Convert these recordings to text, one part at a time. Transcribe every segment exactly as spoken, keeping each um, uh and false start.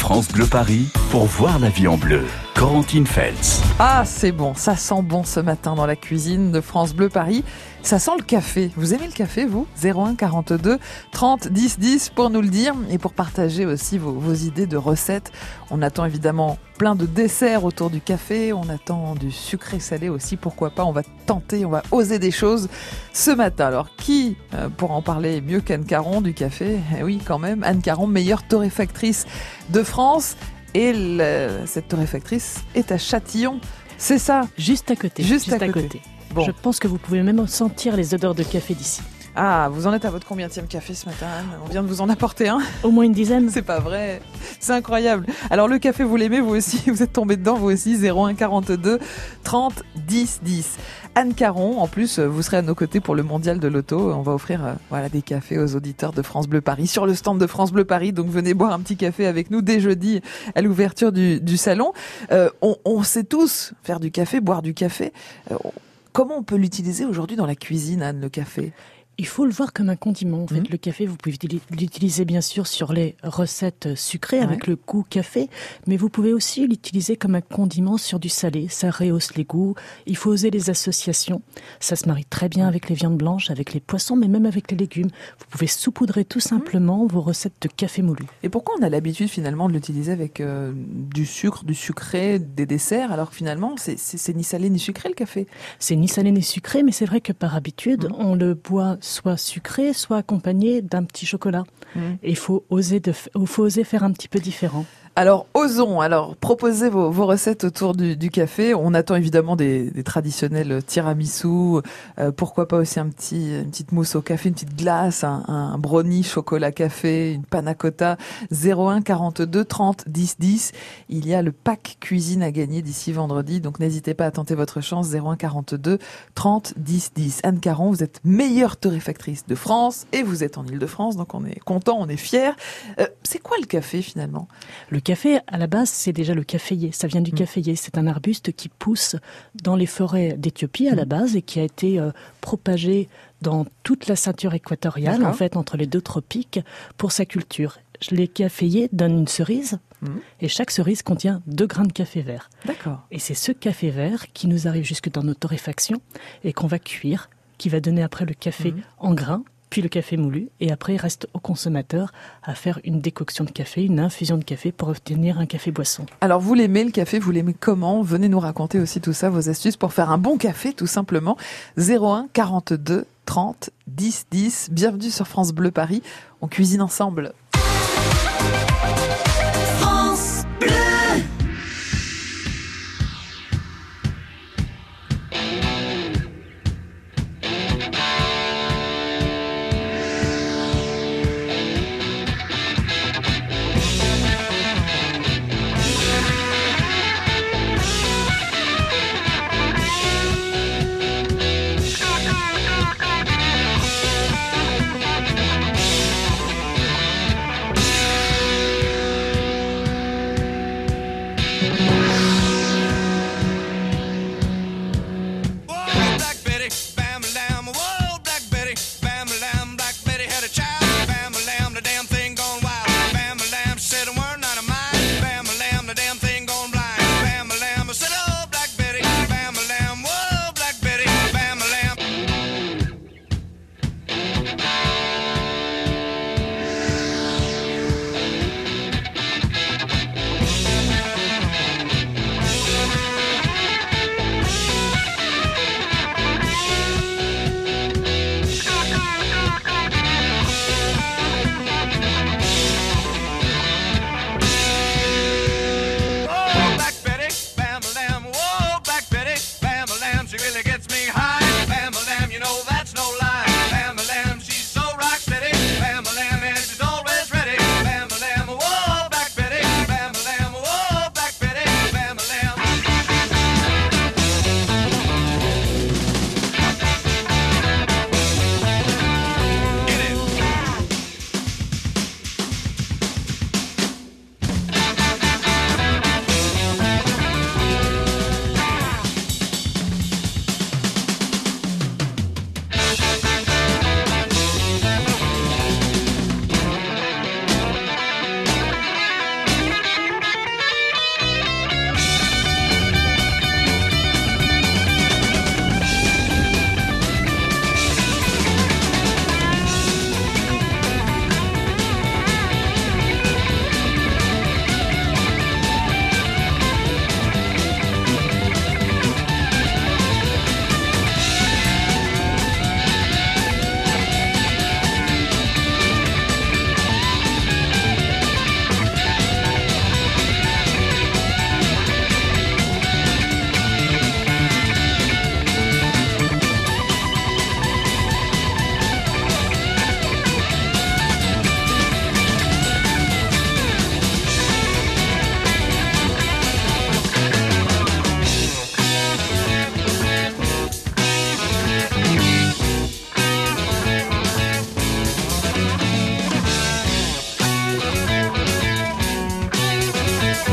France Bleu Paris pour voir la vie en bleu. Corentine Feltz. Ah, c'est bon, ça sent bon ce matin dans la cuisine de France Bleu Paris. Ça sent le café. Vous aimez le café, vous ? zéro un quarante-deux trente dix dix pour nous le dire et pour partager aussi vos, vos idées de recettes. On attend évidemment plein de desserts autour du café. On attend du sucré salé aussi. Pourquoi pas ? On va tenter, on va oser des choses ce matin. Alors, qui euh, pour en parler mieux qu'Anne Caron du café ? Eh oui, quand même. Anne Caron, meilleure torréfactrice de France. Et le, cette torréfactrice est à Châtillon. C'est ça ? Juste à côté. Juste, juste à, à côté. côté. Bon. Je pense que vous pouvez même sentir les odeurs de café d'ici. Ah, vous en êtes à votre combienième café ce matin, Anne ? On vient de vous en apporter un ? Au moins une dizaine. C'est pas vrai. C'est incroyable. Alors le café, vous l'aimez, vous aussi ? Vous êtes tombé dedans, vous aussi ? zéro un quarante-deux trente dix dix. Anne Caron, en plus, vous serez à nos côtés pour le mondial de l'auto. On va offrir euh, voilà, des cafés aux auditeurs de France Bleu Paris sur le stand de France Bleu Paris. Donc venez boire un petit café avec nous dès jeudi à l'ouverture du, du salon. Euh, on, on sait tous faire du café, boire du café. Euh, comment on peut l'utiliser aujourd'hui dans la cuisine, Anne, le café ? Il faut le voir comme un condiment. En fait, Mmh. le café, vous pouvez l'utiliser bien sûr sur les recettes sucrées Ouais. avec le goût café, mais vous pouvez aussi l'utiliser comme un condiment sur du salé. Ça rehausse les goûts. Il faut oser les associations. Ça se marie très bien avec les viandes blanches, avec les poissons, mais même avec les légumes. Vous pouvez saupoudrer tout simplement vos recettes de café moulu. Et pourquoi on a l'habitude finalement de l'utiliser avec euh, du sucre, du sucré, des desserts, alors que finalement c'est, c'est, c'est ni salé ni sucré le café ? C'est ni salé ni sucré, mais c'est vrai que par habitude, Mmh. on le boit soit sucré, soit accompagné d'un petit chocolat. Mmh. Et il faut oser, de, il faut oser faire un petit peu différent. Alors, osons, alors, proposez vos, vos recettes autour du, du café. On attend évidemment des, des traditionnels tiramisu, euh, pourquoi pas aussi un petit, une petite mousse au café, une petite glace, un, un brownie chocolat café, une panna cotta. zéro un quarante-deux trente dix dix. Il y a le pack cuisine à gagner d'ici vendredi, donc n'hésitez pas à tenter votre chance. zéro un quarante-deux trente dix dix. Anne Caron, vous êtes meilleure torréfactrice de France et vous êtes en Ile-de-France, donc on est content, on est fiers. Euh, c'est quoi le café finalement ? Le café, à la base, c'est déjà le caféier. Ça vient du Mmh. caféier. C'est un arbuste qui pousse dans les forêts d'Éthiopie à la base et qui a été euh, propagé dans toute la ceinture équatoriale, D'accord. en fait, entre les deux tropiques, pour sa culture. Les caféiers donnent une cerise Mmh. et chaque cerise contient deux grains de café vert. D'accord. Et c'est ce café vert qui nous arrive jusque dans notre torréfaction et qu'on va cuire, qui va donner après le café Mmh. en grains, puis le café moulu, et après il reste au consommateur à faire une décoction de café, une infusion de café pour obtenir un café boisson. Alors vous l'aimez le café, vous l'aimez comment ? Venez nous raconter aussi tout ça, vos astuces pour faire un bon café tout simplement. zéro un quarante-deux trente dix dix. Bienvenue sur France Bleu Paris, on cuisine ensemble. France Bleu.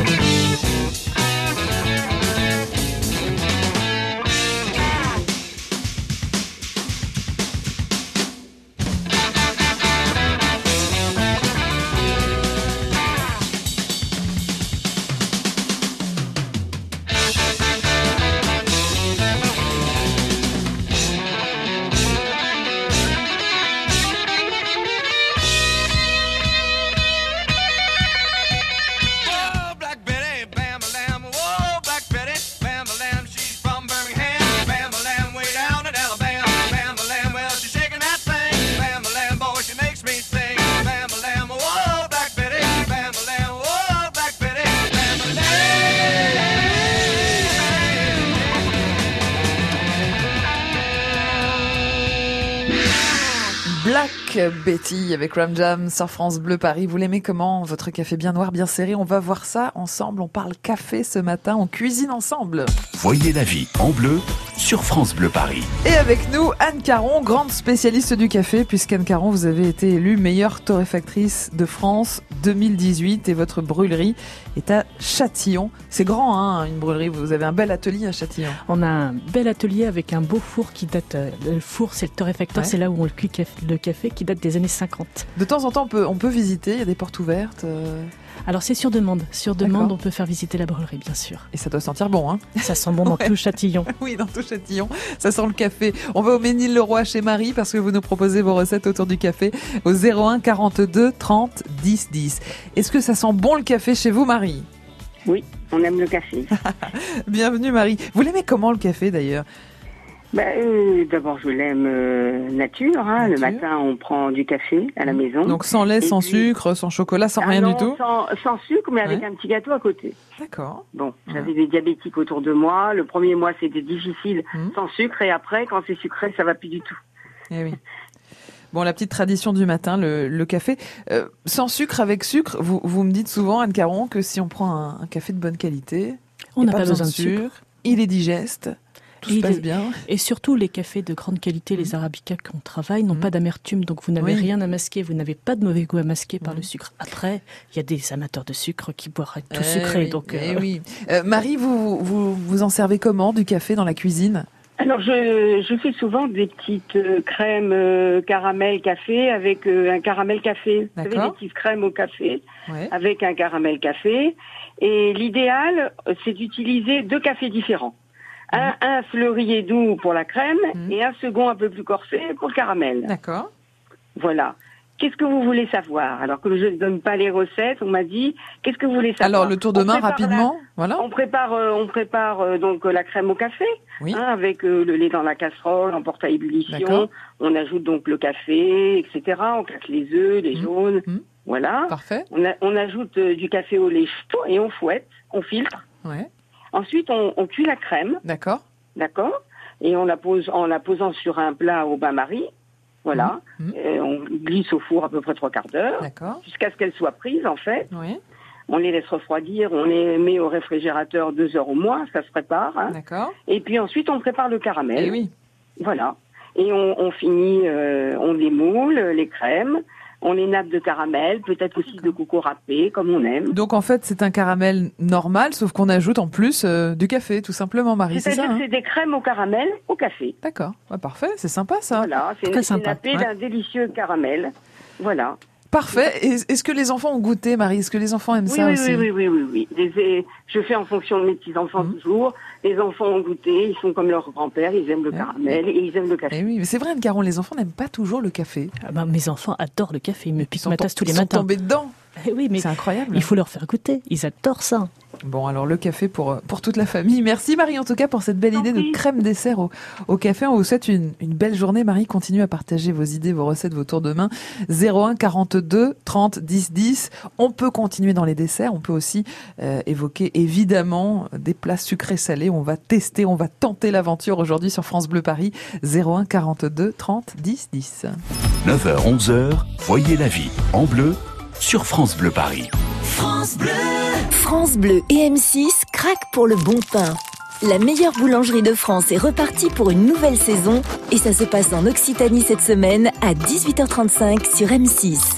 Black Betty avec Ram Jam sur France Bleu Paris. Vous l'aimez comment, votre café bien noir, bien serré? On va voir ça ensemble. On parle café ce matin, on cuisine ensemble. Voyez la vie en bleu sur France Bleu Paris. Et avec nous, Anne Caron, grande spécialiste du café, puisqu'Anne Caron, vous avez été élue meilleure torréfactrice de France deux mille dix-huit et votre brûlerie est à Châtillon. C'est grand, hein, une brûlerie. Vous avez un bel atelier à Châtillon. On a un bel atelier avec un beau four qui date. Le four, c'est le torréfacteur, ouais. C'est là où on le cuit le café, qui date des années cinquante. De temps en temps, on peut, on peut visiter. Il y a des portes ouvertes. Euh... Alors c'est sur demande. Sur demande, D'accord. On peut faire visiter la brûlerie, bien sûr. Et ça doit sentir bon, hein? Ça sent bon dans ouais. tout Châtillon. Oui, dans tout Châtillon. Ça sent le café. On va au Ménil-le-Roi chez Marie parce que vous nous proposez vos recettes autour du café au zéro un quarante-deux trente dix dix. Est-ce que ça sent bon le café chez vous, Marie? Oui, on aime le café. Bienvenue, Marie. Vous l'aimez comment, le café, d'ailleurs? Bah, euh, d'abord, je l'aime euh, nature, hein. nature. Le matin, on prend du café à la maison. Donc sans lait, et sans puis... sucre, sans chocolat, sans ah rien non, du tout sans, sans sucre, mais avec ouais. un petit gâteau à côté. D'accord. Bon, j'avais ouais. des diabétiques autour de moi. Le premier mois, c'était difficile mmh. sans sucre. Et après, quand c'est sucré, ça va plus du tout. Eh oui. Bon, la petite tradition du matin, le, le café. Euh, sans sucre, avec sucre, vous, vous me dites souvent, Anne Caron, que si on prend un, un café de bonne qualité, on n'a pas, pas besoin de sucre, sucre. Il est digeste. Tout se passe bien. Et surtout, les cafés de grande qualité, les arabicas qu'on travaille, n'ont mmh. pas d'amertume. Donc, vous n'avez oui. rien à masquer. Vous n'avez pas de mauvais goût à masquer mmh. par le sucre. Après, il y a des amateurs de sucre qui boiraient tout eh sucré. Oui, donc, eh euh... oui. Euh, Marie, vous, vous vous en servez comment du café dans la cuisine? Alors, je, je fais souvent des petites euh, crèmes euh, caramel café avec euh, un caramel café. Vous savez, des petites crèmes au café ouais. avec un caramel café. Et l'idéal, c'est d'utiliser deux cafés différents. Un, un fleurier doux pour la crème mmh. et un second un peu plus corsé pour le caramel. D'accord. Voilà. Qu'est-ce que vous voulez savoir? Alors que je ne donne pas les recettes, on m'a dit, qu'est-ce que vous voulez savoir? Alors le tour de main rapidement, la, voilà. On prépare, euh, on prépare euh, donc la crème au café, oui. hein, avec euh, le lait dans la casserole, on porte à ébullition. D'accord. On ajoute donc le café, et cetera. On casse les œufs, les mmh. jaunes, mmh. voilà. Parfait. On, a, on ajoute euh, du café au lait chaud et on fouette, on filtre. Ouais. Ensuite, on, on cuit la crème. D'accord. D'accord. Et on la pose en la posant sur un plat au bain-marie. Voilà. Mmh. Et on glisse au four à peu près trois quarts d'heure. D'accord. Jusqu'à ce qu'elle soit prise, en fait. Oui. On les laisse refroidir. On les met au réfrigérateur deux heures au moins. Ça se prépare. Hein. D'accord. Et puis ensuite, on prépare le caramel. Et oui. Voilà. Et on, on finit, euh, on démoule les crèmes. On les nappe de caramel, peut-être aussi D'accord. de coco râpé, comme on aime. Donc en fait, c'est un caramel normal, sauf qu'on ajoute en plus euh, du café, tout simplement, Marie. C'est-à-dire c'est ça, que hein c'est des crèmes au caramel au café. D'accord, ouais, parfait, c'est sympa ça. Voilà, c'est, très c'est sympa. nappé ouais. d'un délicieux caramel. Voilà. Parfait. Est-ce que les enfants ont goûté, Marie? Est-ce que les enfants aiment oui, ça oui, aussi? Oui, oui, oui, oui, oui. Les, je fais en fonction de mes petits-enfants mmh. toujours. Les enfants ont goûté, ils sont comme leur grand-père, ils aiment le ouais. caramel et ils aiment le café. Et oui, mais c'est vrai, Anne Caron, les enfants n'aiment pas toujours le café. Ah ben, mes enfants adorent le café, ils me piquent ma tasse tous les matins. Ils sont matins. tombés dedans. Eh oui, mais c'est incroyable. Il faut leur faire goûter, ils adorent ça. Bon, alors le café pour, pour toute la famille. Merci Marie en tout cas pour cette belle idée de crème dessert au, au café. On vous souhaite une, une belle journée. Marie, continue à partager vos idées, vos recettes, vos tours de main. zéro un quarante-deux trente dix dix. On peut continuer dans les desserts. On peut aussi euh, évoquer évidemment des plats sucrés salés. On va tester, on va tenter l'aventure aujourd'hui sur France Bleu Paris. zéro un quarante-deux trente dix dix. neuf heures onze heures, voyez la vie en bleu sur France Bleu Paris. France Bleu. France Bleu et M six craquent pour le bon pain. La meilleure boulangerie de France est repartie pour une nouvelle saison et ça se passe en Occitanie cette semaine à dix-huit heures trente-cinq sur M six.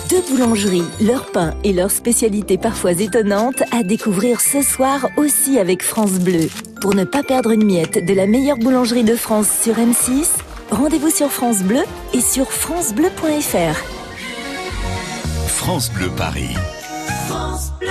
Deux boulangeries, leur pain et leurs spécialités parfois étonnantes à découvrir ce soir aussi avec France Bleu. Pour ne pas perdre une miette de la meilleure boulangerie de France sur M six, rendez-vous sur France Bleu et sur francebleu point f r. France Bleu Paris. France Bleu.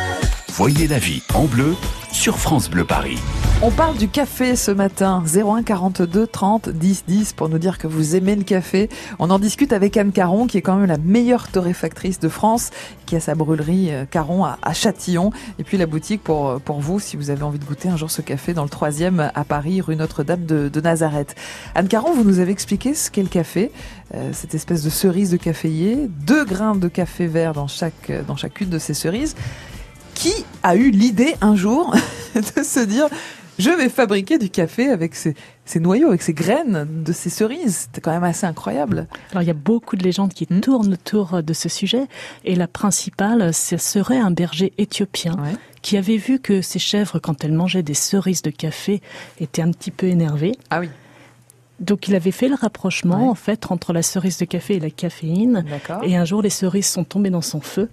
Voyez la vie en bleu sur France Bleu Paris. On parle du café ce matin, zéro un quarante-deux trente dix dix pour nous dire que vous aimez le café. On en discute avec Anne Caron qui est quand même la meilleure torréfactrice de France, qui a sa brûlerie Caron à, à Châtillon. Et puis la boutique pour, pour vous si vous avez envie de goûter un jour ce café dans le troisième à Paris, rue Notre-Dame de, de Nazareth. Anne Caron, vous nous avez expliqué ce qu'est le café, euh, cette espèce de cerise de caféier, deux grains de café vert dans, chaque, dans chacune de ces cerises. Qui a eu l'idée un jour de se dire je vais fabriquer du café avec ces, ces noyaux, avec ces graines de ces cerises? C'était quand même assez incroyable. Alors il y a beaucoup de légendes qui mmh. tournent autour de ce sujet et la principale, ce serait un berger éthiopien ouais. qui avait vu que ses chèvres, quand elles mangeaient des cerises de café, étaient un petit peu énervées. Ah oui. Donc il avait fait le rapprochement ouais. en fait entre la cerise de café et la caféine. D'accord. Et un jour les cerises sont tombées dans son feu.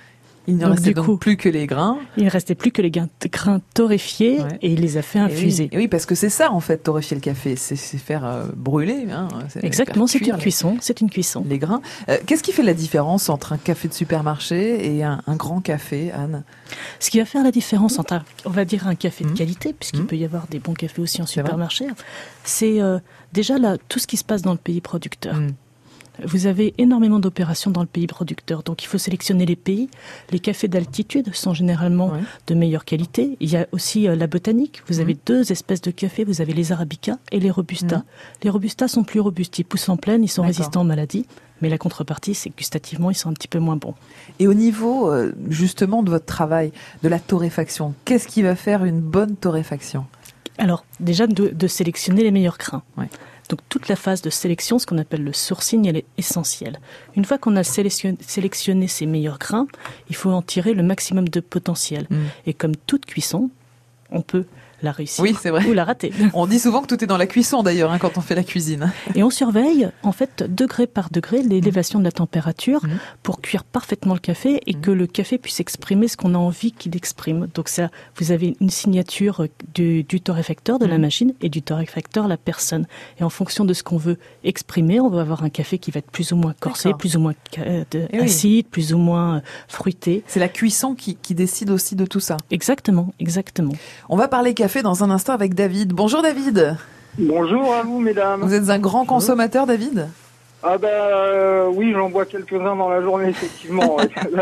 Il ne donc, restait donc coup, plus que les grains. Il ne restait plus que les grains torréfiés ouais. et il les a fait infuser. Et oui, et oui, parce que c'est ça en fait, torréfier le café, c'est, c'est faire euh, brûler. Hein, c'est Exactement, c'est une les, cuisson. C'est une cuisson. Les grains. Euh, qu'est-ce qui fait la différence entre un café de supermarché et un, un grand café, Anne? Ce qui va faire la différence entre, un, on va dire, un café mmh. de qualité, puisqu'il mmh. peut y avoir des bons cafés aussi en c'est supermarché, vrai. c'est euh, déjà là, tout ce qui se passe dans le pays producteur. Mmh. Vous avez énormément d'opérations dans le pays producteur, donc il faut sélectionner les pays. Les cafés d'altitude sont généralement ouais. de meilleure qualité. Il y a aussi euh, la botanique. Vous mmh. avez deux espèces de cafés. Vous avez les Arabica et les Robusta. Mmh. Les Robusta sont plus robustes. Ils poussent en plaine, ils sont D'accord. résistants aux maladies. Mais la contrepartie, c'est que gustativement, ils sont un petit peu moins bons. Et au niveau, euh, justement, de votre travail, de la torréfaction, qu'est-ce qui va faire une bonne torréfaction? Alors, déjà, de, de sélectionner les meilleurs grains. Ouais. Donc toute la phase de sélection, ce qu'on appelle le sourcing, elle est essentielle. Une fois qu'on a sélectionné, sélectionné ces meilleurs grains, il faut en tirer le maximum de potentiel. Mmh. Et comme toute cuisson, on peut la réussir oui, c'est vrai. ou la rater. On dit souvent que tout est dans la cuisson d'ailleurs hein, quand on fait la cuisine. Et on surveille en fait degré par degré l'élévation mmh. de la température mmh. pour cuire parfaitement le café et mmh. que le café puisse exprimer ce qu'on a envie qu'il exprime. Donc ça, vous avez une signature du, du torréfacteur de mmh. la machine et du torréfacteur la personne. Et en fonction de ce qu'on veut exprimer, on va avoir un café qui va être plus ou moins corsé, D'accord. plus ou moins euh, de, acide, oui. plus ou moins euh, fruité. C'est la cuisson qui, qui décide aussi de tout ça. Exactement, exactement. On va parler café dans un instant avec David. Bonjour David. Bonjour à vous mesdames. Vous êtes un grand Bonjour. consommateur David? Ah ben euh, oui, j'en bois quelques-uns dans la journée effectivement.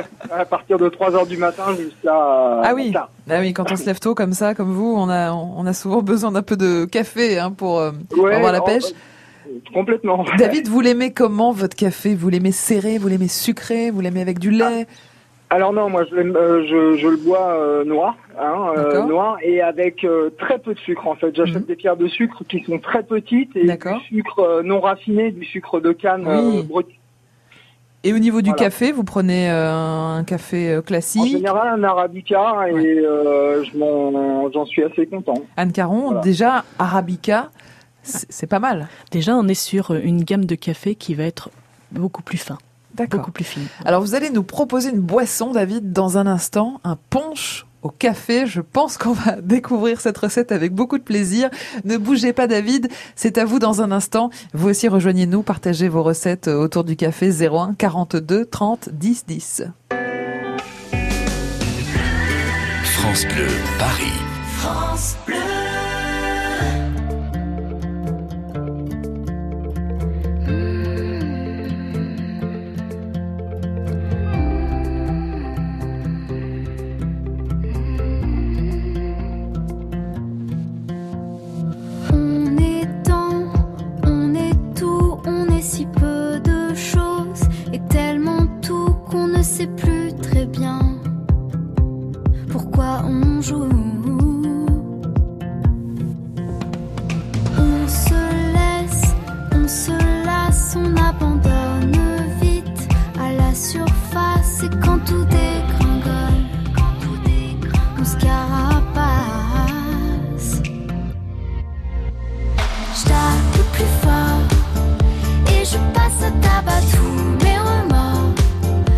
À partir de trois heures du matin jusqu'à Ah oui. Ah oui, quand on se lève tôt comme ça, comme vous, on a on a souvent besoin d'un peu de café hein, pour, euh, ouais, pour avoir la pêche. Oh, complètement. David, vous l'aimez comment votre café? Vous l'aimez serré, vous l'aimez sucré, vous l'aimez avec du lait? ah. Alors non, moi je, euh, je, je le bois euh, noir, hein, euh, noir et avec euh, très peu de sucre en fait. J'achète mmh. des pierres de sucre qui sont très petites et D'accord. du sucre euh, non raffiné, du sucre de canne oui. euh, brut. Et au niveau du voilà. café, vous prenez euh, un café euh, classique? En général un Arabica et ouais. euh, je m'en, j'en suis assez content. Anne Caron, voilà. déjà Arabica, c'est, c'est pas mal. Déjà on est sur une gamme de café qui va être beaucoup plus fin. D'accord. Beaucoup plus fine. Alors vous allez nous proposer une boisson, David, dans un instant, un punch au café. Je pense qu'on va découvrir cette recette avec beaucoup de plaisir. Ne bougez pas, David, c'est à vous dans un instant. Vous aussi rejoignez-nous, partagez vos recettes autour du café zéro un quarante-deux trente dix dix. France Bleu, Paris. France Bleu. sais plus très bien pourquoi on joue. On se laisse, on se lasse, on abandonne vite à la surface. Et quand tout dégringole, quand tout dégringole, on se carapace. Je tape plus fort et je passe à tabac tous mes remords.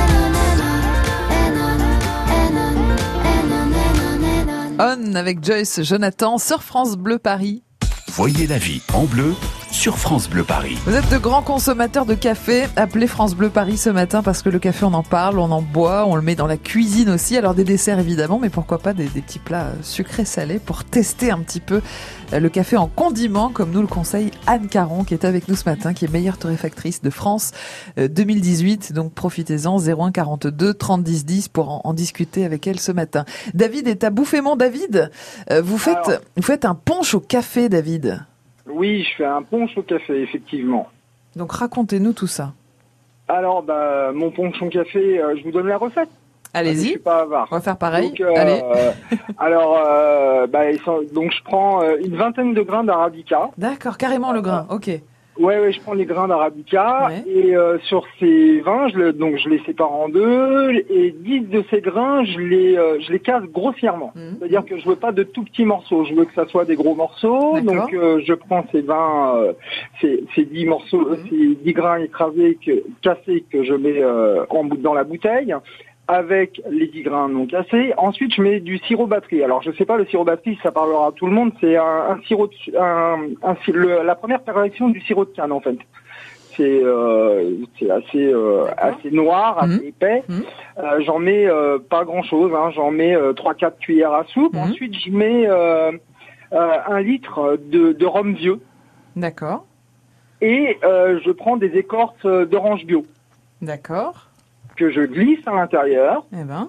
On avec Joyce Jonathan sur France Bleu Paris. Voyez la vie en bleu sur France Bleu Paris. Vous êtes de grands consommateurs de café, appelez France Bleu Paris ce matin parce que le café on en parle, on en boit, on le met dans la cuisine aussi, alors des desserts évidemment, mais pourquoi pas des, des petits plats sucrés salés pour tester un petit peu le café en condiment comme nous le conseille Anne Caron qui est avec nous ce matin, qui est meilleure torréfactrice de France deux mille dix-huit, donc profitez-en, zéro un quarante-deux trente dix dix pour en, en discuter avec elle ce matin. David est à Bouffémont. David, vous faites, alors, vous faites un punch au café, David. Oui, je fais un punch au café, effectivement. Donc racontez-nous tout ça. Alors, bah, mon punch au café, euh, je vous donne la recette. Allez-y. Je suis pas avare. On va faire pareil. Donc, euh, Allez. Euh, alors, euh, bah, donc je prends euh, une vingtaine de grains d'arabica. D'accord, carrément le grain. Ok. Ouais, ouais, je prends les grains d'arabica ouais. et euh, sur ces vingt, je le, donc je les sépare en deux et dix de ces grains, je les, euh, je les casse grossièrement. Mmh. C'est-à-dire que je veux pas de tout petits morceaux, je veux que ça soit des gros morceaux. D'accord. Donc euh, je prends ces vingt, euh, ces, ces dix morceaux, mmh. ces dix grains écrasés, que, cassés que je mets euh, en, dans la bouteille. Avec les dix grains non cassés. Ensuite, je mets du sirop batterie. Alors, je sais pas, le sirop batterie, ça parlera à tout le monde. C'est un, un sirop, de, un, un, le, la première réaction du sirop de canne, en fait. C'est, euh, c'est assez, euh, assez noir, assez mmh. épais. Mmh. Euh, j'en mets euh, pas grand-chose. Hein. J'en mets euh, trois quatre cuillères à soupe. Mmh. Ensuite, je mets euh, euh, un litre de, de rhum vieux. D'accord. Et euh, je prends des écorces d'orange bio. D'accord. Que je glisse à l'intérieur. Eh ben.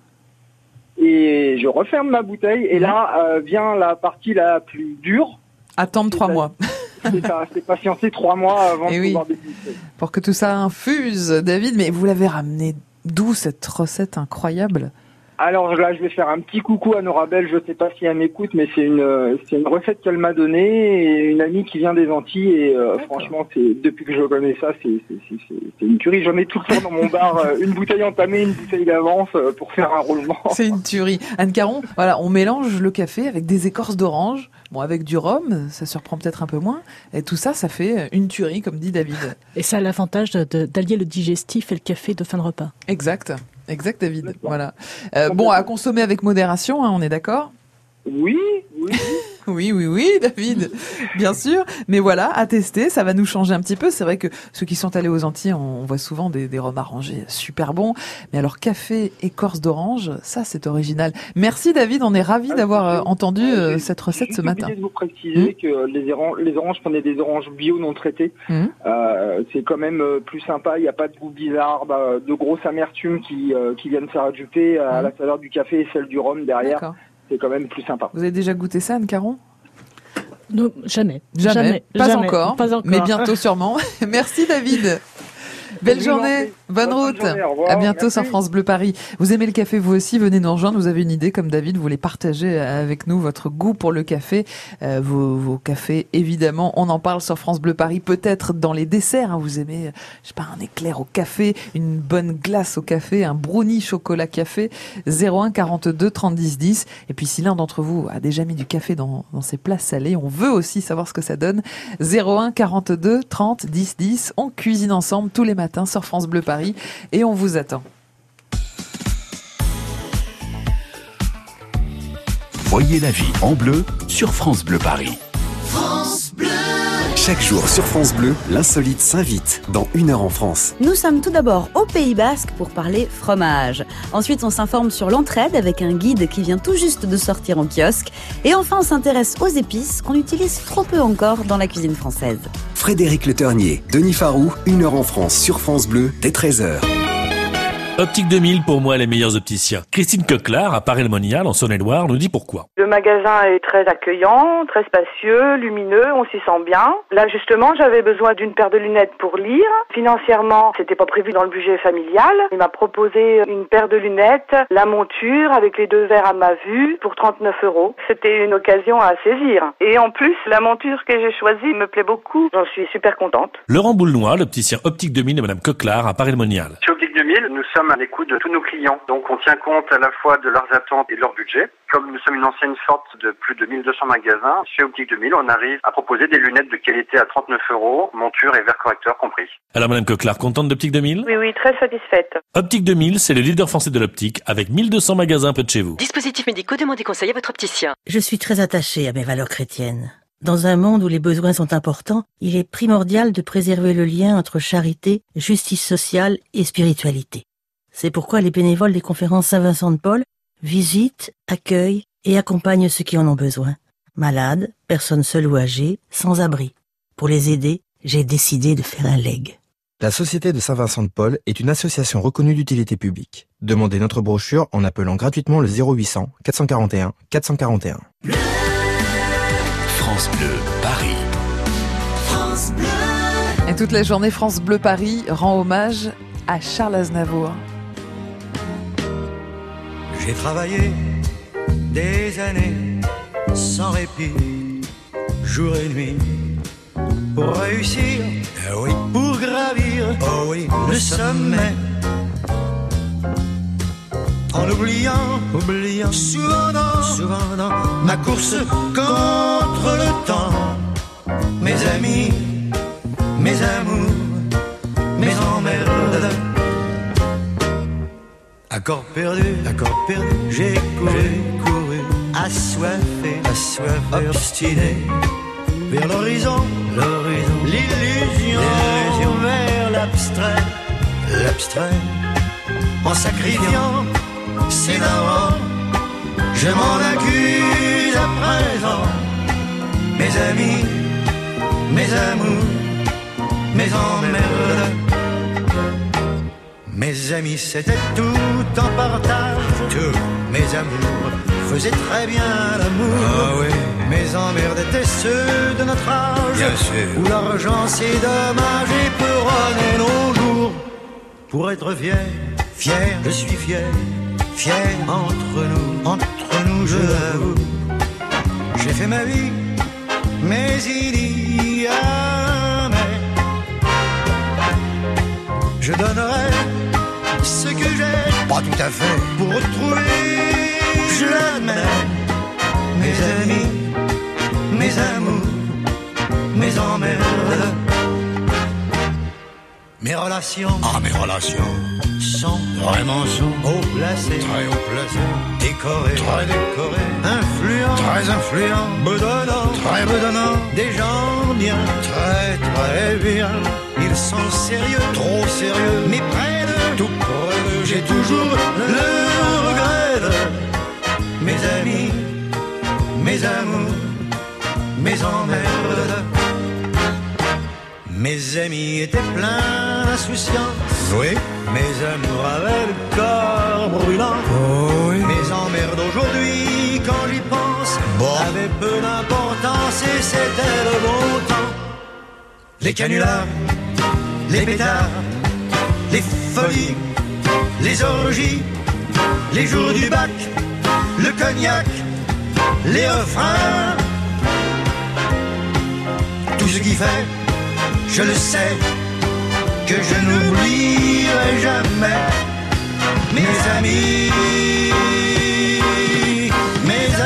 Et je referme ma bouteille. Et mmh. là euh, vient la partie la plus dure. Attendre trois mois. C'est ça, c'est patienter trois mois avant et de oui. pouvoir déguster. Pour que tout ça infuse, David. Mais vous l'avez ramené d'où cette recette incroyable ? Alors là, je vais faire un petit coucou à Norabelle. Je sais pas si elle m'écoute, mais c'est une c'est une recette qu'elle m'a donnée et une amie qui vient des Antilles. Et euh, franchement, c'est depuis que je connais ça, c'est c'est c'est, c'est une tuerie. J'en ai tout le temps dans mon bar, euh, une bouteille entamée, une bouteille d'avance euh, pour faire un roulement. C'est une tuerie. Anne Caron, voilà, on mélange le café avec des écorces d'orange. Bon, avec du rhum, ça surprend peut-être un peu moins. Et tout ça, ça fait une tuerie, comme dit David. Et ça a l'avantage de, de, d'allier le digestif et le café de fin de repas. Exact. Exact, David. D'accord. Voilà. Euh, bon, à consommer avec modération, hein, on est d'accord ? Oui, oui. Oui, oui, oui, David, bien sûr. Mais voilà, à tester, ça va nous changer un petit peu. C'est vrai que ceux qui sont allés aux Antilles, on voit souvent des, des rhums arrangés super bons. Mais alors, café écorce d'orange, ça, c'est original. Merci, David. On est ravis ah, d'avoir euh, entendu euh, cette recette ce matin. J'ai oublié de vous préciser mmh. que les oranges, les oranges, prenaient des oranges bio non traitées. Mmh. Euh, c'est quand même plus sympa. Il n'y a pas de goût bizarre, bah, de grosses amertumes qui, euh, qui viennent s'ajouter à mmh. la saveur du café et celle du rhum derrière. D'accord. C'est quand même plus sympa. Vous avez déjà goûté ça, Anne Caron ? Non, jamais. Jamais. Jamais. Pas, jamais. Encore, Pas encore. Mais bientôt sûrement. Merci, David. Belle journée, bonne, bonne route, journée, à bientôt sur France Bleu Paris. Vous aimez le café vous aussi, venez nous rejoindre, vous avez une idée comme David, vous voulez partager avec nous votre goût pour le café, euh, vos, vos cafés évidemment, on en parle sur France Bleu Paris, peut-être dans les desserts, hein, vous aimez, je sais pas, un éclair au café, une bonne glace au café, un brownie chocolat café, zéro un quarante-deux trente dix dix, et puis si l'un d'entre vous a déjà mis du café dans, dans ses plats salés, on veut aussi savoir ce que ça donne, zéro un quarante-deux trente dix dix, on cuisine ensemble tous les matins sur France Bleu Paris et on vous attend. Voyez la vie en bleu sur France Bleu Paris. France Bleu. Chaque jour sur France Bleu, l'insolite s'invite dans Une heure en France. Nous sommes tout d'abord au Pays Basque pour parler fromage. Ensuite, on s'informe sur l'entraide avec un guide qui vient tout juste de sortir en kiosque. Et enfin, on s'intéresse aux épices qu'on utilise trop peu encore dans la cuisine française. Frédéric Le Ternier, Denis Farou, Une heure en France sur France Bleu dès treize heures. Optique deux mille, pour moi, les meilleurs opticiens. Christine Coquelard, à Paray-le-Monial, en Saône-et-Loire, nous dit pourquoi. Le magasin est très accueillant, très spacieux, lumineux, on s'y sent bien. Là, justement, j'avais besoin d'une paire de lunettes pour lire. Financièrement, c'était pas prévu dans le budget familial. Il m'a proposé une paire de lunettes, la monture avec les deux verres à ma vue pour trente-neuf euros. C'était une occasion à saisir. Et en plus, la monture que j'ai choisie me plaît beaucoup. J'en suis super contente. Laurent Boulnois, l'opticien Optique deux mille de Madame Coquelard, à Paray-le-Monial. Chez Optique deux mille, nous sommes à l'écoute de tous nos clients. Donc on tient compte à la fois de leurs attentes et de leur budget. Comme nous sommes une enseigne forte de plus de mille deux cents magasins, chez Optique deux mille, on arrive à proposer des lunettes de qualité à trente-neuf euros, monture et verre correcteur compris. Alors Madame Coquelard, contente d'Optique deux mille? Oui, oui, très satisfaite. Optique deux mille, c'est le leader français de l'optique, avec mille deux cents magasins près de chez vous. Dispositifs médicaux, demandez conseil à votre opticien. Je suis très attachée à mes valeurs chrétiennes. Dans un monde où les besoins sont importants, il est primordial de préserver le lien entre charité, justice sociale et spiritualité. C'est pourquoi les bénévoles des conférences Saint-Vincent-de-Paul visitent, accueillent et accompagnent ceux qui en ont besoin. Malades, personnes seules ou âgées, sans abri. Pour les aider, j'ai décidé de faire un leg. La Société de Saint-Vincent-de-Paul est une association reconnue d'utilité publique. Demandez notre brochure en appelant gratuitement le zéro huit cents quatre cent quarante et un quatre cent quarante et un. France Bleu, Paris. France Bleu. Et toute la journée, France Bleu Paris rend hommage à Charles Aznavour. J'ai travaillé des années sans répit, jour et nuit, pour réussir, eh oui, pour gravir, oh oui, le sommet. En oubliant, oubliant, souvent dans, souvent dans ma course contre le temps. Mes amis, mes amours, mes emmerdes. Accord perdu, accord perdu, j'ai couru, j'ai couru, assoiffé, assoiffé, obstiné, vers l'horizon, l'horizon, l'illusion, l'illusion, vers l'abstrait, l'abstrait, en sacrifiant, c'est marrant, je m'en accuse à présent, mes amis, mes amours, mes emmerdes. Mes amis, c'était tout en partage. Tous mes amours faisaient très bien l'amour. Ah oui. Mes emmerdes étaient ceux de notre âge. Bien sûr. Où l'argent c'est dommage et peut nos jours. Pour être fier, fier, je suis fier, fier entre nous, entre nous, je l'avoue. J'ai fait ma vie, mais il y a mais je donnerai ce que j'ai, pas tout à fait, pour retrouver, je l'admets, mes amis, mes amours, mes emmerdes. Mes relations, ah mes relations, sont vraiment sont haut placées, très haut placées, décorées, très décorées, influents, très influents, bedonnants, très bedonnants, des gens bien, très très bien. Ils sont sérieux, trop sérieux, mais près de tout près d'eux, j'ai toujours le regret de mes amis, mes amours, mes emmerdes. Mes amis étaient pleins d'insouciance, oui. Mes amours avaient le corps brûlant, oh, oui. Mes emmerdes aujourd'hui, quand j'y pense, bon, avaient peu d'importance et c'était le bon temps. Les canulars, les pétards, les folies, les orgies, les jours du bac, le cognac, les refrains, tout ce qui fait, je le sais, que je n'oublierai jamais mes amis, mes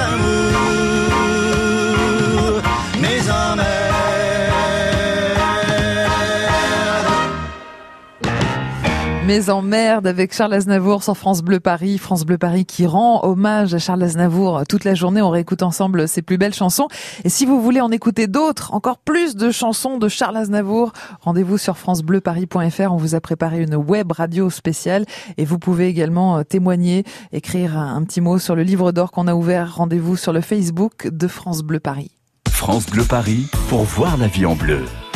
amours, mes emmerdes. Mes emmerdes avec Charles Aznavour sur France Bleu Paris. France Bleu Paris qui rend hommage à Charles Aznavour toute la journée. On réécoute ensemble ses plus belles chansons. Et si vous voulez en écouter d'autres, encore plus de chansons de Charles Aznavour, rendez-vous sur francebleu paris point f r. On vous a préparé une web radio spéciale et vous pouvez également témoigner, écrire un petit mot sur le livre d'or qu'on a ouvert. Rendez-vous sur le Facebook de France Bleu Paris. France Bleu Paris pour voir la vie en bleu.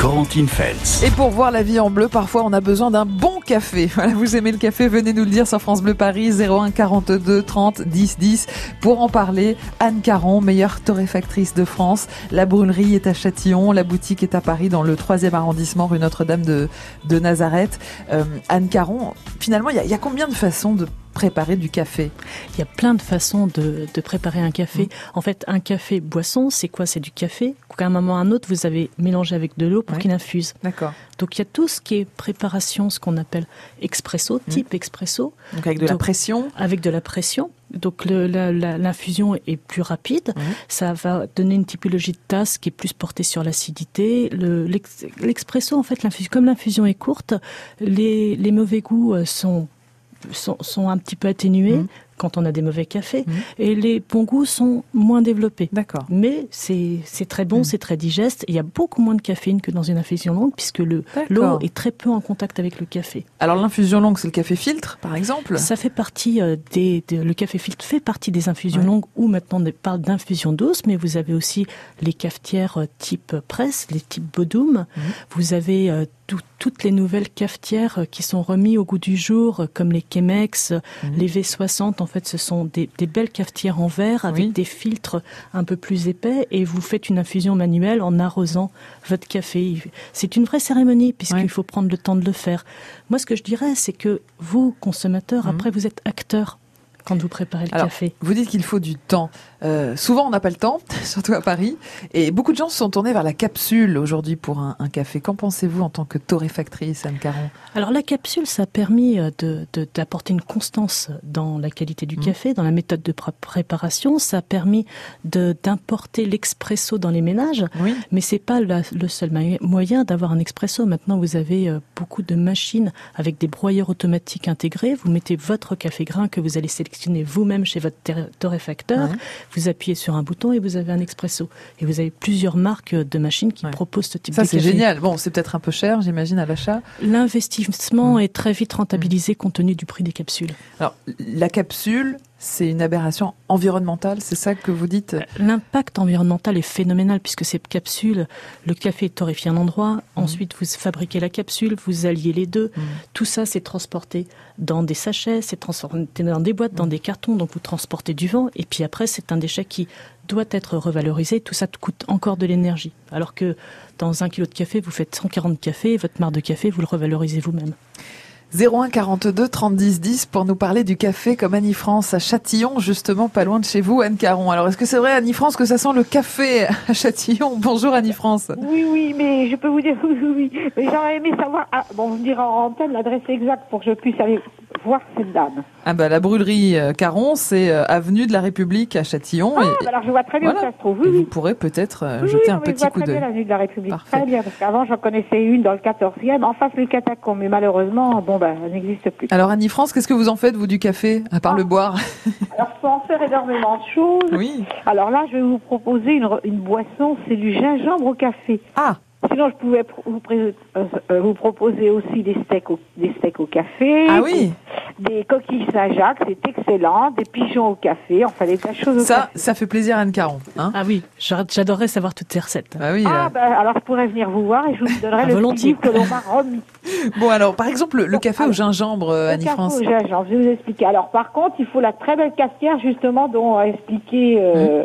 Corentine Feltz. Et pour voir la vie en bleu, parfois on a besoin d'un bon café. Voilà, vous aimez le café, venez nous le dire sur France Bleu Paris, zéro un quarante-deux trente dix dix. Pour en parler, Anne Caron, meilleure torréfactrice de France. La brûlerie est à Châtillon, la boutique est à Paris dans le troisième arrondissement, rue Notre-Dame de, de Nazareth. Euh, Anne Caron, finalement, il y, y a combien de façons de préparer du café? Il y a plein de façons de, de préparer un café. Mmh. En fait, un café boisson, c'est quoi? C'est du café qu'à un moment ou à un autre, vous avez mélangé avec de l'eau pour ouais. qu'il infuse. D'accord. Donc, il y a tout ce qui est préparation, ce qu'on appelle expresso, type mmh. expresso. Donc, avec de Donc, la pression. Avec de la pression. Donc, le, la, la, l'infusion est plus rapide. Mmh. Ça va donner une typologie de tasse qui est plus portée sur l'acidité. Le, l'ex, l'expresso, en fait, l'infusion, comme l'infusion est courte, les, les mauvais goûts sont Sont, sont un petit peu atténués mmh. quand on a des mauvais cafés mmh. et les bons goûts sont moins développés. D'accord. Mais c'est, c'est très bon, mmh. c'est très digeste. Il y a beaucoup moins de caféine que dans une infusion longue puisque le, l'eau est très peu en contact avec le café. Alors l'infusion longue, c'est le café filtre, par exemple? Ça fait partie euh, des, des... Le café filtre fait partie des infusions ouais. longues où maintenant on parle d'infusion douce, mais vous avez aussi les cafetières euh, type presse, les types Bodum. Mmh. Vous avez euh, tout, toutes les nouvelles cafetières qui sont remises au goût du jour, comme les Chemex, mmh. les V soixante. En fait, ce sont des, des belles cafetières en verre avec oui. des filtres un peu plus épais et vous faites une infusion manuelle en arrosant votre café. C'est une vraie cérémonie puisqu'il oui. faut prendre le temps de le faire. Moi, ce que je dirais, c'est que vous, consommateurs, mmh. après, vous êtes acteurs quand vous préparez le Alors, café. Vous dites qu'il faut du temps. Euh, souvent, on n'a pas le temps, surtout à Paris. Et beaucoup de gens se sont tournés vers la capsule aujourd'hui pour un, un café. Qu'en pensez-vous en tant que torréfactrice, Anne Caron? Alors, la capsule, ça a permis de, de, d'apporter une constance dans la qualité du mmh. café, dans la méthode de pr- préparation. Ça a permis de, d'importer l'expresso dans les ménages. Oui. Mais c'est pas la, le seul moyen d'avoir un expresso. Maintenant, vous avez beaucoup de machines avec des broyeurs automatiques intégrés. Vous mettez votre café grain que vous allez sélectionner vous-même chez votre torréfacteur, ouais. vous appuyez sur un bouton et vous avez un expresso. Et vous avez plusieurs marques de machines qui ouais. proposent ce type Ça, de café. Ça, c'est génial. Bon, c'est peut-être un peu cher, j'imagine, à l'achat. L'investissement mmh. est très vite rentabilisé mmh. compte tenu du prix des capsules. Alors, la capsule, c'est une aberration environnementale, c'est ça que vous dites? L'impact environnemental est phénoménal puisque ces capsules, le café est torréfié à un endroit, mmh. ensuite vous fabriquez la capsule, vous alliez les deux. Mmh. Tout ça, c'est transporté dans des sachets, c'est transporté dans des boîtes, mmh. dans des cartons, donc vous transportez du vent. Et puis après, c'est un déchet qui doit être revalorisé. Tout ça coûte encore de l'énergie. Alors que dans un kilo de café, vous faites cent quarante cafés, votre marc de café, vous le revalorisez vous-même. zéro un quarante-deux trente dix dix pour nous parler du café comme Annie France à Châtillon, justement pas loin de chez vous, Anne Caron. Alors est-ce que c'est vrai, Annie France, que ça sent le café à Châtillon? Bonjour Annie France. Oui, oui, mais je peux vous dire oui, oui, oui. Mais j'aurais aimé savoir, ah, bon, vous me direz en antenne l'adresse exacte pour que je puisse aller voir cette dame. Ah bah la brûlerie Caron, c'est euh, avenue de la République à Châtillon. Ah, et, bah alors je vois très bien voilà. où ça se trouve. Oui, et oui. vous pourrez peut-être euh, oui, jeter oui, un non, petit coup d'œil. Je vois très bien l'avenue de la République. Parfait. Très bien, parce qu'avant j'en connaissais une dans le quatorzième, en face du catacombe, mais malheureusement, bon bah, elle n'existe plus. Alors Annie France, qu'est-ce que vous en faites vous du café, à part ah. le boire? Alors je peux en faire énormément de choses. Oui. Alors là, je vais vous proposer une, une boisson, c'est du gingembre au café. Ah. Sinon, je pouvais vous, pré- euh, vous proposer aussi des steaks au, des steaks au café. Ah oui. Des coquilles Saint-Jacques, c'est excellent. Des pigeons au café, enfin des tas de choses au ça, café. Ça, ça fait plaisir à Anne Caron. Hein ah oui, j'adorerais savoir toutes ces recettes. Ah oui. Ah euh... ben, alors je pourrais venir vous voir et je vous donnerai le petit livre que l'on m'a remis. Bon alors, par exemple, le, le café alors, au gingembre, Annie France. Le café au gingembre, je vais vous expliquer. Alors par contre, il faut la très belle cafetière justement dont a expliqué euh... mmh.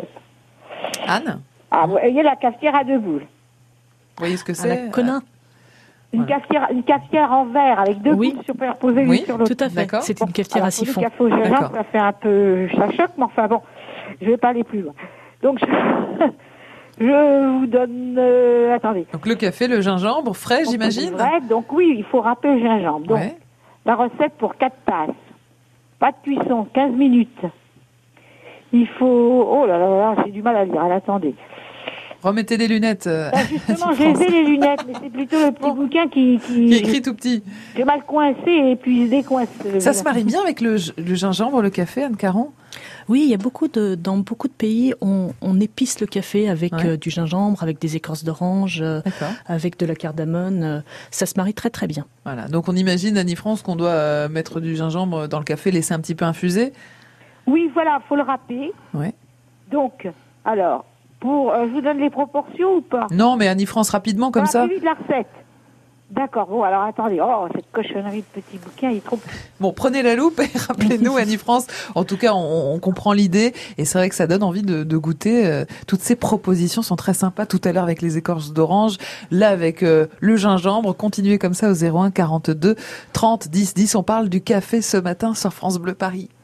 Anne. Ah, vous voyez la cafetière à deux boules. Vous voyez ce que c'est? À la Conin. Une, voilà. cafetière, une cafetière en verre avec deux oui. boules superposées oui, l'une sur l'autre. Tout à fait. D'accord. C'est une cafetière alors, à siphon. Le café au gingembre, ça fait un peu, ça choque, mais enfin bon, je vais pas aller plus loin. Donc, je, je vous donne, euh, attendez. Donc le café, le gingembre, frais, donc, j'imagine. Vrai, donc oui, il faut râper le gingembre. Donc, ouais. la recette pour quatre tasses. Pas de cuisson, quinze minutes. Il faut, oh là là là, j'ai du mal à lire. Alors, attendez. Remettez les lunettes. Euh, ben justement, j'ai les lunettes, mais c'est plutôt le petit bon. bouquin qui, qui... qui écrit tout petit. J'ai mal coincé et puis je décoince. Ça se marie bien avec le, le gingembre, le café, Anne Caron? Oui, il y a beaucoup de, dans beaucoup de pays, on, on épice le café avec ouais. euh, du gingembre, avec des écorces d'orange, euh, avec de la cardamone. Euh, ça se marie très très bien. Voilà. Donc on imagine, Annie France, qu'on doit euh, mettre du gingembre dans le café, laisser un petit peu infuser. Oui, voilà, faut le râper. Ouais. Donc, alors, pour, euh, je vous donne les proportions ou pas? Non, mais Annie France, rapidement, comme ça. De la recette. D'accord, bon, alors attendez. Oh, cette cochonnerie de petit bouquin, il est trop... Bon, prenez la loupe et rappelez-nous, Annie France. En tout cas, on, on comprend l'idée et c'est vrai que ça donne envie de, de goûter. Euh, toutes ces propositions sont très sympas. Tout à l'heure avec les écorces d'orange, là avec euh, le gingembre. Continuez comme ça au zéro un quarante-deux trente dix dix. On parle du café ce matin sur France Bleu Paris.